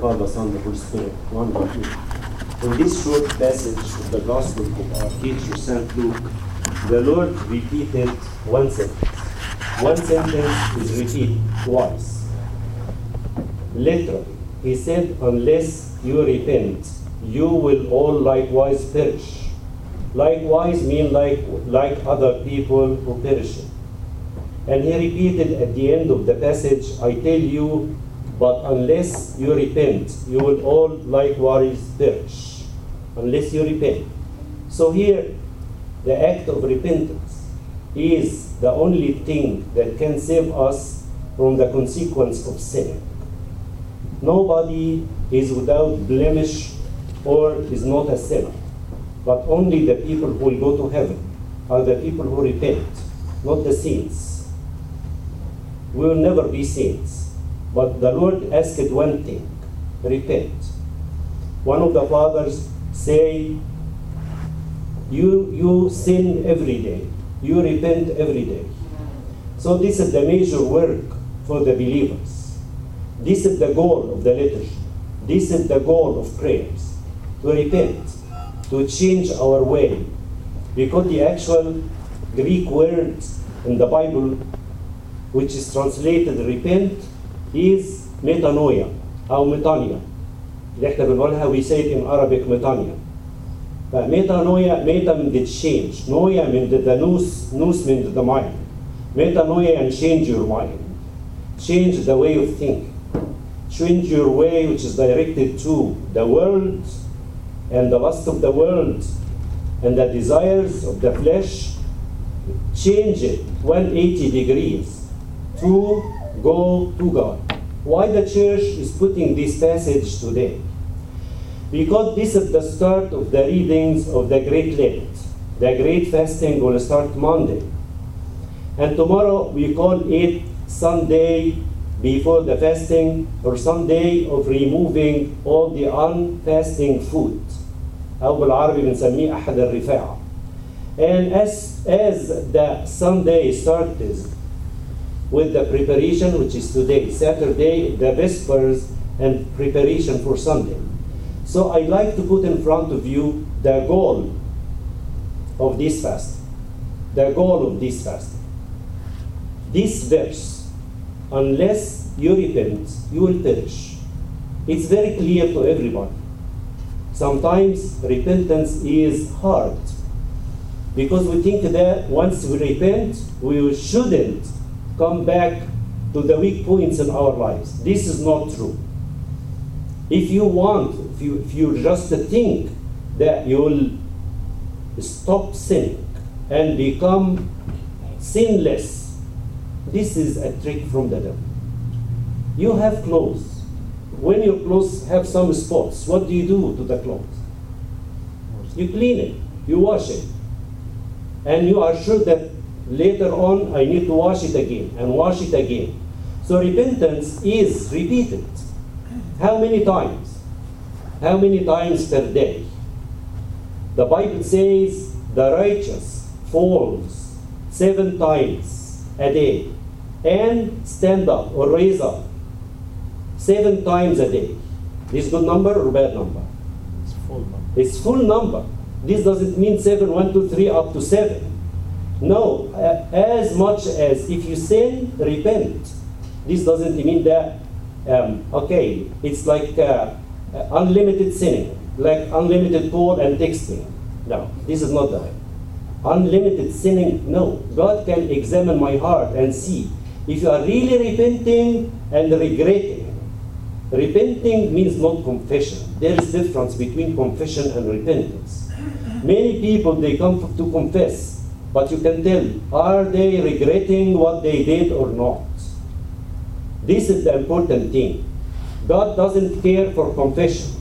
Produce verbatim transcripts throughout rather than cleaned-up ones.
Father, Son, the Holy Spirit, one God. In this short passage of the Gospel of our teacher, Saint Luke, the Lord repeated one sentence. One sentence is repeated twice. Literally, he said, unless you repent, you will all likewise perish. Likewise mean like, like other people who perish. And he repeated at the end of the passage, I tell you, but unless you repent, you will all likewise perish. Unless you repent. So here, the act of repentance is the only thing that can save us from the consequence of sin. Nobody is without blemish or is not a sinner, but only the people who will go to heaven are the people who repent, not the saints. We will never be saints, but the Lord asked one thing, repent. One of the fathers say, you, you sin every day, you repent every day. So this is the major work for the believers. This is the goal of the liturgy. This is the goal of prayers, to repent, to change our way. Because the actual Greek word in the Bible, which is translated repent, is metanoia, or metania. اللي احنا بنقولها, we say it in Arabic metania. Metanoia, meta means the change. Noia means the nous, nous means the mind. Metanoia and change your mind. Change the way of thinking. Change your way which is directed to the world and the lust of the world and the desires of the flesh. Change it one hundred eighty degrees to go to God. Why the church is putting this passage today? Because this is the start of the readings of the Great Lent. The Great Fasting will start Monday. And tomorrow we call it Sunday before the fasting, or Sunday of removing all the unfasting food. أو بالعربي بنسميه أحد الرفاع. And as, as the Sunday started with the preparation, which is today, Saturday, the Vespers, and preparation for Sunday. So I'd like to put in front of you the goal of this fast. The goal of this fast. This verse, unless you repent, you will perish. It's very clear to everybody. Sometimes repentance is hard because we think that once we repent, we shouldn't come back to the weak points in our lives. This is not true. If you want, if you, if you just think that you will stop sinning and become sinless, this is a trick from the devil. You have clothes. When your clothes have some spots, what do you do to the clothes? You clean it, you wash it. And you are sure that later on I need to wash it again and wash it again. So repentance is repeated. How many times? How many times per day? The Bible says the righteous falls seven times a day and stand up or raise up seven times a day. This good number or bad number? It's full number. It's full number. This doesn't mean seven, one, two, three, up to seven. No, uh, as much as if you sin, repent. This doesn't mean that, um, okay, it's like uh, uh, unlimited sinning, like unlimited call and texting. No, this is not that. Unlimited sinning, no. God can examine my heart and see if you are really repenting and regretting. Repenting means not confession. There is difference between confession and repentance. Many people, they come to confess, but you can tell, are they regretting what they did or not? This is the important thing. God doesn't care for confession.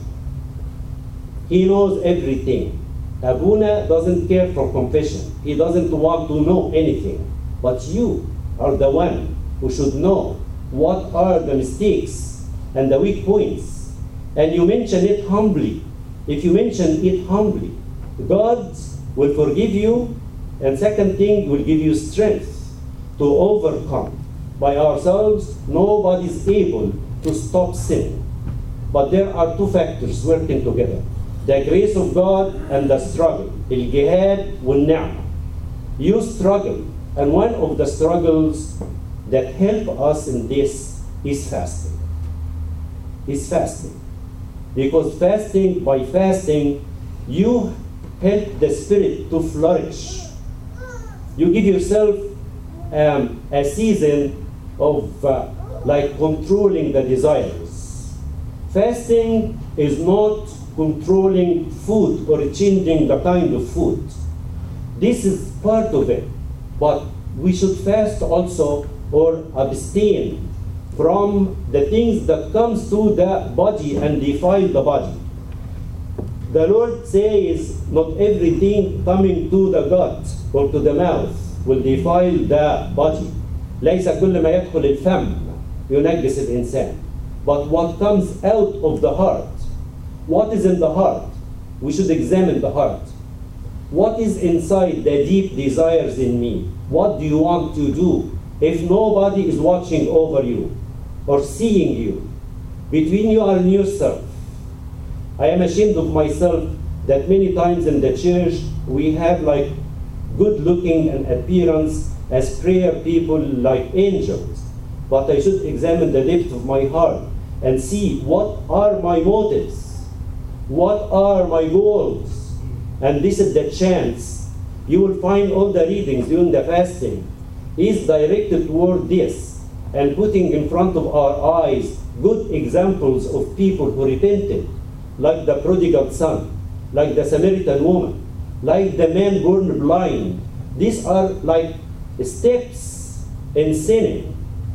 He knows everything. Abuna doesn't care for confession. He doesn't want to know anything. But you are the one who should know what are the mistakes and the weak points. And you mention it humbly. If you mention it humbly, God will forgive you, and second thing, will give you strength to overcome. By ourselves, nobody is able to stop sin. but there are two factors working together: the grace of God and the struggle, الجهاد والنعمة. You struggle, and one of the struggles that help us in this is fasting. Is fasting. Because fasting, by fasting, you help the spirit to flourish. You give yourself um, a season of uh, like controlling the desires. Fasting is not controlling food or changing the kind of food. This is part of it, but we should fast also or abstain from the things that comes to the body and defile the body. The Lord says not everything coming to the gut or to the mouth will defile the body. ليس كل ما يدخل الفم ينجس الإنسان. But what comes out of the heart, what is in the heart? We should examine the heart. What is inside the deep desires in me? What do you want to do if nobody is watching over you or seeing you? Between you and yourself. I am ashamed of myself that many times in the church we have like good looking and appearance as prayer people like angels. But I should examine the depth of my heart and see what are my motives, what are my goals. And this is the chance. You will find all the readings during the fasting is directed toward this and putting in front of our eyes good examples of people who repented, like the prodigal son, like the Samaritan woman, like the man born blind. These are like steps in sinning.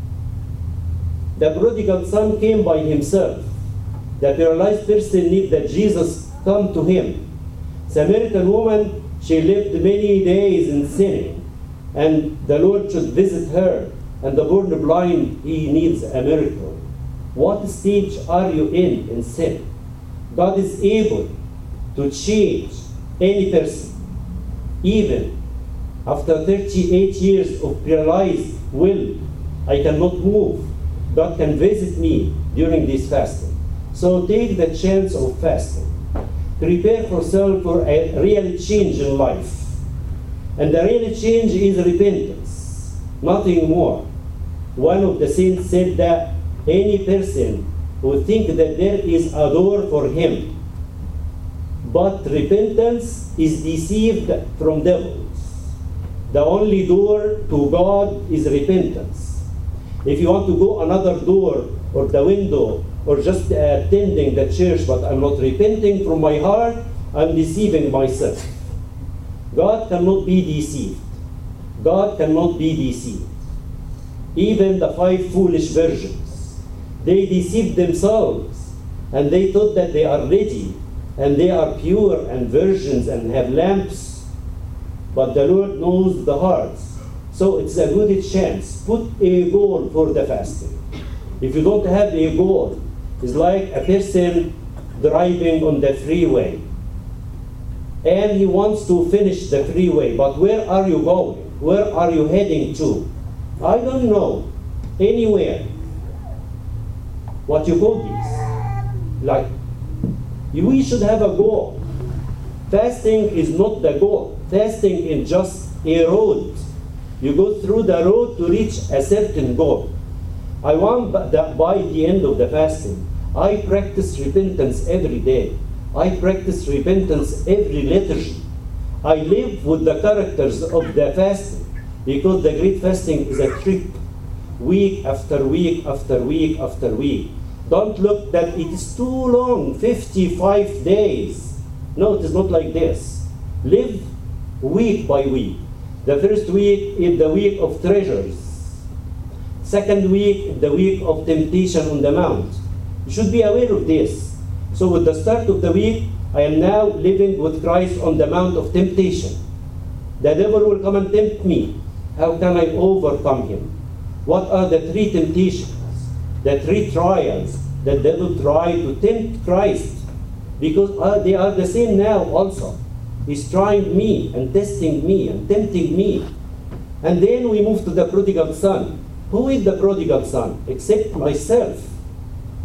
The prodigal son came by himself. The paralyzed person needs that Jesus come to him. Samaritan woman, she lived many days in sinning, and the Lord should visit her. And the born blind, he needs a miracle. What stage are you in in sin? God is able to change any person. Even after thirty-eight years of paralyzed will, I cannot move. God can visit me during this fasting. So take the chance of fasting. Prepare yourself for a real change in life. And the real change is repentance, nothing more. One of the saints said that any person who thinks that there is a door for him, but repentance is deceived from devils. The only door to God is repentance. If you want to go another door or the window or just attending the church, but I'm not repenting from my heart, I'm deceiving myself. God cannot be deceived. God cannot be deceived. Even the five foolish virgins, they deceived themselves, and they thought that they are ready, and they are pure and virgins and have lamps. But the Lord knows the hearts. So it's a good chance. Put a goal for the fasting. If you don't have a goal, it's like a person driving on the freeway. And he wants to finish the freeway, but where are you going? Where are you heading to? I don't know. Anywhere. What you call this? Like, we should have a goal. Fasting is not the goal. Fasting is just a road. You go through the road to reach a certain goal. I want that by the end of the fasting, I practice repentance every day. I practice repentance every liturgy. I live with the characters of the fasting, because the great fasting is a trip, week after week after week after week. Don't look that it is too long, fifty-five days. No, it is not like this. Live week by week. The first week is the week of treasures. Second week, the week of temptation on the mount. You should be aware of this. So with the start of the week, I am now living with Christ on the mount of temptation. The devil will come and tempt me. How can I overcome him? What are the three temptations, the three trials that the devil tried to tempt Christ? Because uh, they are the same now also. He's trying me and testing me and tempting me. And then we move to the prodigal son. Who is the prodigal son? Except myself.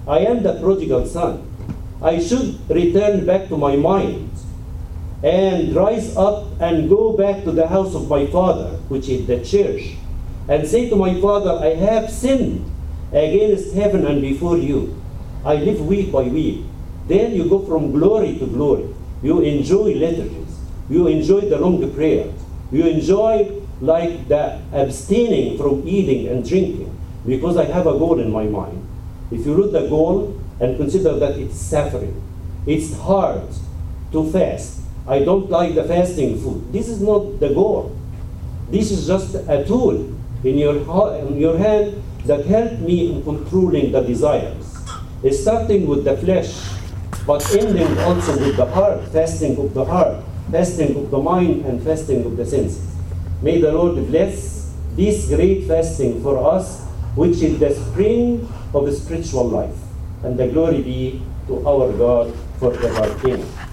I am the prodigal son. I should return back to my mind and rise up and go back to the house of my father, which is the church, and say to my father, I have sinned against heaven and before you. I live week by week. Then you go from glory to glory. You enjoy liturgies. You enjoy the long prayers. You enjoy like the abstaining from eating and drinking, because I have a goal in my mind. If you read the goal and consider that it's suffering, it's hard to fast. I don't like the fasting food. This is not the goal. This is just a tool in your, in your hand that help me in controlling the desires. It's starting with the flesh, but ending also with the heart, fasting of the heart, fasting of the mind, and fasting of the senses. May the Lord bless this great fasting for us, which is the spring of spiritual life. And the glory be to our God forever. Amen.